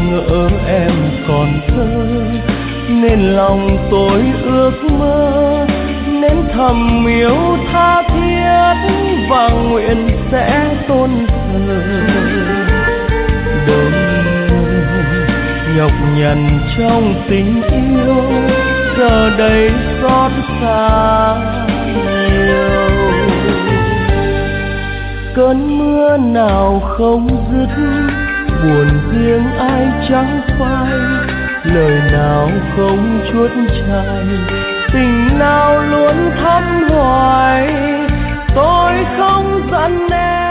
ngỡ em còn thơ, nên lòng tôi ước mơ, nên thầm yêu tha thiết và nguyện sẽ tôn thờ. Đời nhọc nhằn trong tình yêu, giờ đây xót xa nhiều. Cơn mưa nào không dứt, buồn riêng ai chẳng phai, lời nào không chuốt chai, tình nào luôn thắm hoài. Tôi không giận em